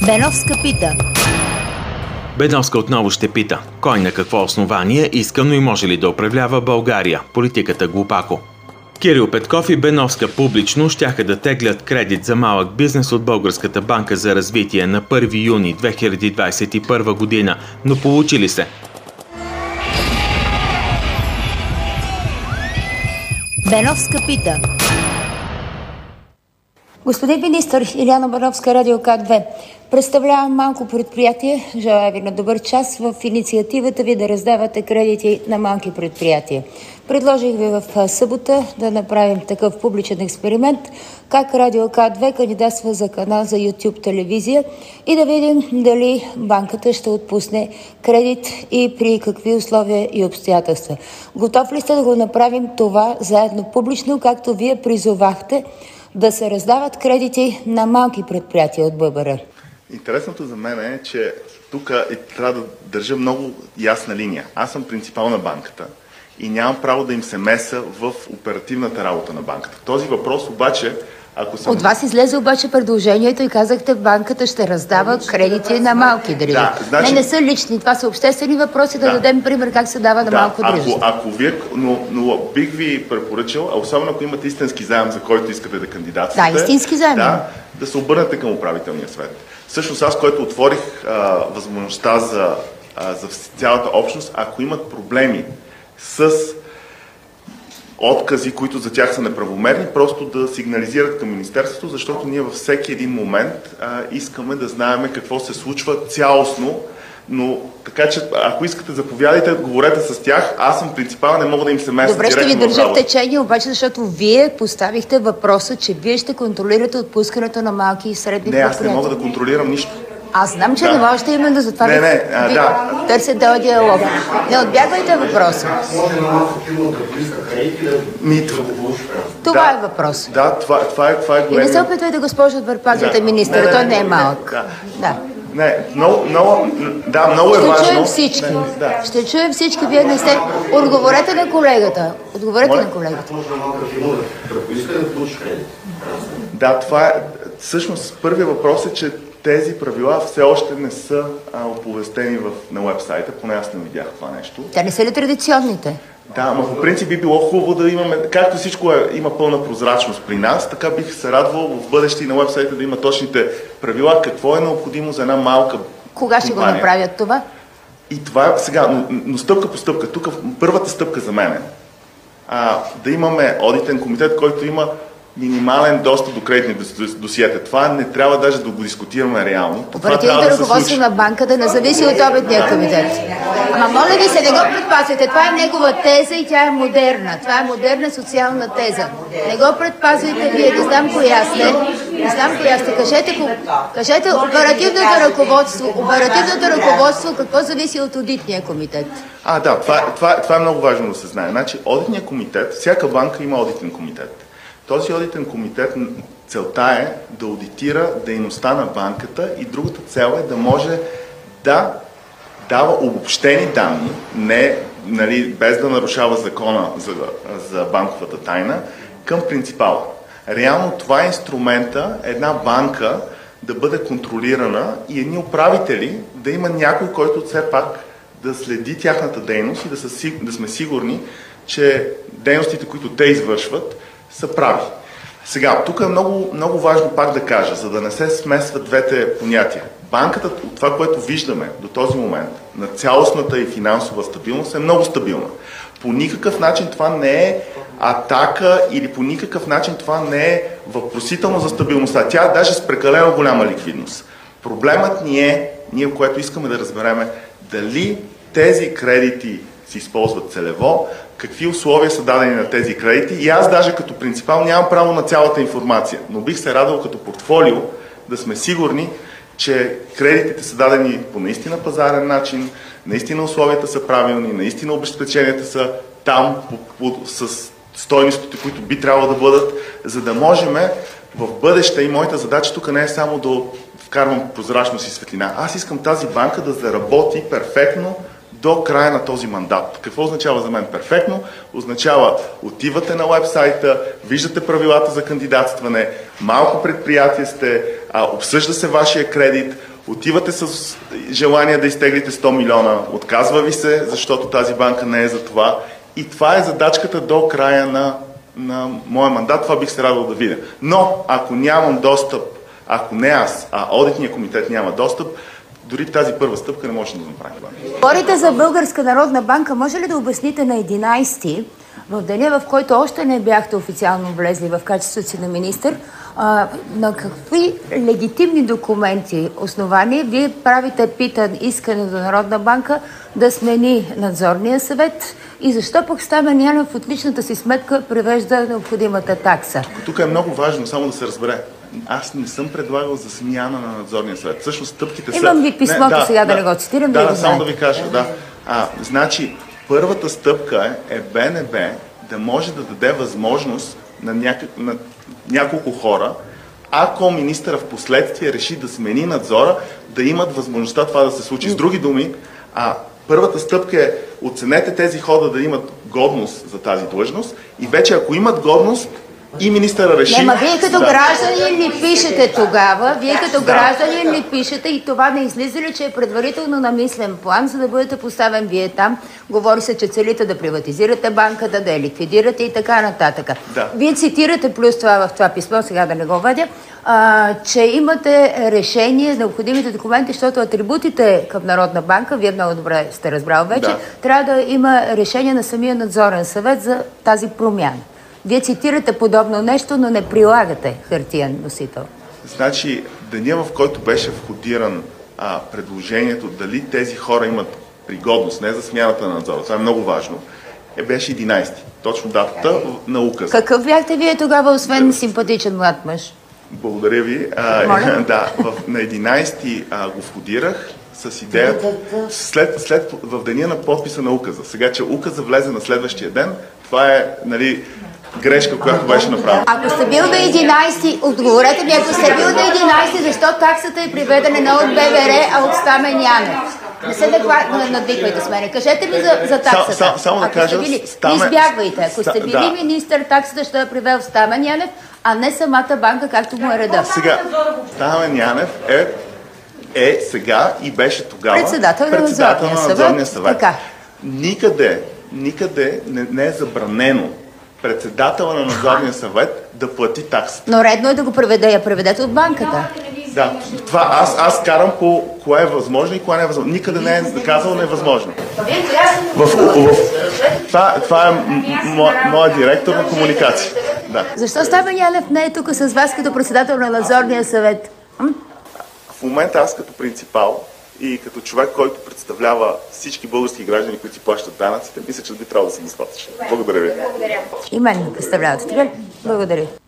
Беновска пита. Беновска отново ще пита. Кой на какво основание иска, но и може ли да управлява България? Политиката глупако. Кирил Петков и Беновска публично щяха да теглят кредит за малък бизнес от Българската банка за развитие на 1 юни 2021 година, но получили се. Беновска пита. Господин министър, Иляна Беновска, Радио КАТ-2. Представлявам малко предприятие. Желая ви на добър час в инициативата ви да раздавате кредити на малки предприятия. Предложих ви в събота да направим такъв публичен експеримент, как Радио КАТ-2 кандидатства за канал за YouTube телевизия и да видим дали банката ще отпусне кредит и при какви условия и обстоятелства. Готов ли сте да го направим това заедно публично, както вие призовахте да се раздават кредити на малки предприятия от ББР? Интересното за мен е, че тук трябва да държа много ясна линия. Аз съм принципал на банката и нямам право да им се меса в оперативната работа на банката. Този въпрос обаче, ако съм... От вас излезе обаче предложението и казахте, банката ще раздава кредити на малки дружества. Да, значи... Не са лични, това са обществени въпроси, да дадем пример как се дава на малко дружество. Ако вие, но бих ви препоръчал, особено ако имате истински заем, за който искате да кандидатствате. Да, истински заем. Да се обърнете към управителния съвет. Всъщност аз, който отворих възможността за цялата общност, ако имат проблеми с откази, които за тях са неправомерни, просто да сигнализират към Министерството, защото ние във всеки един момент искаме да знаем какво се случва цялостно. Но така че, ако искате, заповядайте, говорете с тях. Аз съм принципал, не мога да им се меся. Добре, ще ви държа в течение, обаче, защото вие поставихте въпроса, че вие ще контролирате отпускането на малки и средни предприятия. Не, аз не мога да контролирам нищо. Аз знам, че не можете именно за това търсите този диалог. Не отбягвайте въпроса. Това е въпрос. Да, това е големия. И не се опитвайте, госпожо, да предпазвате министъра, той не е малък. Не, много е важно. Ще чуем всички. Ще чуем всички. Вие не сте... Отговорете на колегата. Да, това е... Всъщност, първият въпрос е, че тези правила все още не са оповестени на уебсайта, поне аз не видях това нещо. Те не са ли традиционните? Да, но по принцип би било хубаво да имаме, както всичко има пълна прозрачност при нас, така бих се радвал в бъдеще и на уебсайта да има точните правила, какво е необходимо за една малка компания. Кога ще го направят това? И това е сега, но стъпка по стъпка. Тук първата стъпка за мен е да имаме одитен комитет, който има минимален достъп до кредитни досиета. Това не трябва даже да го дискутираме реално. Оперативното ръководство на банката не зависи от одитния комитет. Ама моля ви се, не го предпазвайте. Това е негова теза и тя е модерна. Това е модерна социална теза. Не го предпазвайте вие. Не знам коя сте. Кажете оперативното ръководство какво зависи от одитния комитет. Това е много важно да се знае. Значи, одитния комитет, всяка банка има одитен комитет. Този одитен комитет, целта е да аудитира дейността на банката и другата цел е да може да дава обобщени данни, без да нарушава закона за банковата тайна, към принципала. Реално това е инструмента една банка да бъде контролирана и едни управители да има някой, който все пак да следи тяхната дейност и да сме сигурни, че дейностите, които те извършват, са прави. Сега, тук е много, много важно пак да кажа, за да не се смесват двете понятия. Банката, от това, което виждаме до този момент, на цялостната и финансова стабилност е много стабилна. По никакъв начин това не е атака или по никакъв начин това не е въпросително за стабилността. Тя е даже с прекалено голяма ликвидност. Проблемът ни е, ние, което искаме да разбереме, дали тези кредити се използват целево, какви условия са дадени на тези кредити и аз даже като принципал нямам право на цялата информация, но бих се радвал като портфолио да сме сигурни, че кредитите са дадени по наистина пазарен начин, наистина условията са правилни, наистина обезпеченията са там с стойностите, които би трябвало да бъдат, за да можем в бъдеще, и моята задача тук не е само да вкарвам прозрачност и светлина. Аз искам тази банка да заработи перфектно до края на този мандат. Какво означава за мен перфектно? Означава, отивате на уебсайта, виждате правилата за кандидатстване, малко предприятие сте, обсъжда се вашия кредит, Отивате с желание да изтеглите 100 милиона, отказва ви се, защото тази банка не е за това. И това е задачката до края на моя мандат, това бих се радвал да видя. Но ако нямам достъп, ако не аз, а одитният комитет няма достъп, дори тази първа стъпка не може да направим. Говорите за Българска народна банка. Може ли да обясните на 11-ти, в деня, в който още не бяхте официално влезли в качеството си на министър, на какви легитимни документи, основания вие правите искане до Народна банка да смени надзорния съвет и защо пък Стамен Янев от личната си сметка превежда необходимата такса? Тук е много важно само да се разбере. Аз не съм предлагал за смяна на надзорния съвет. Всъщност стъпките са... Имам ви писмото сега да не го цитирам. Само да ви кажа, да. Значи, първата стъпка е БНБ да може да даде възможност на няколко хора, ако министъра в последствие реши да смени надзора, да имат възможността това да се случи. С други думи, първата стъпка е оценете тези хора да имат годност за тази длъжност и вече ако имат годност, и министъра реши... Вие като гражданин ли пишете тогава, гражданин ли пишете и това не излиза ли, че е предварително намислен план, за да бъдете поставен вие там. Говори се, че целите да приватизирате банката, да я ликвидирате и така нататък. Да. Вие цитирате плюс това в това писмо, сега да не го водя, че имате решение, необходимите документи, защото атрибутите към Народна банка, вие много добре сте разбрал вече, трябва да има решение на самия надзорен съвет за тази промяна. Вие цитирате подобно нещо, но не прилагате хартиен носител. Значи, деня, в който беше входиран предложението дали тези хора имат пригодност, не за смяната на надзора, това е много важно, беше 11-ти. Точно датата на указа. Какъв бяхте вие тогава, освен симпатичен млад мъж? Благодаря ви. На 11-ти го входирах с идеята в деня на подписа на указа. Сега, че указа влезе на следващия ден, това е, грешка, която беше направена. Ако сте бил на 11, отговорете ми, ако сте бил на 11, защо таксата е приведена не от БВР, а от Стамен Янев? Не се надвиквайте с мене. Кажете ми за таксата. Само да кажа, не избягвайте. Ако сте били министър, таксата ще е привел Стамен Янев, а не самата банка, както му е реда. Сега, Стамен Янев е сега и беше тогава председател на надзорния съвет. Никъде не е забранено председателя на надзорния съвет да плати такса. Но редно е да го преведете от банката. Да, това аз карам по кое е възможно и кое не е възможно. Никъде не е казал невъзможно. Това е моят директор на комуникация. Да. Защо Стамен Янев не е тук с вас като председател на надзорния съвет? В момента аз като принципал и като човек, който представлява всички български граждани, които си плащат данъците, мисля, че би трябвало да съм достатъчен. Благодаря ви. И мен ме представлявате. Благодаря.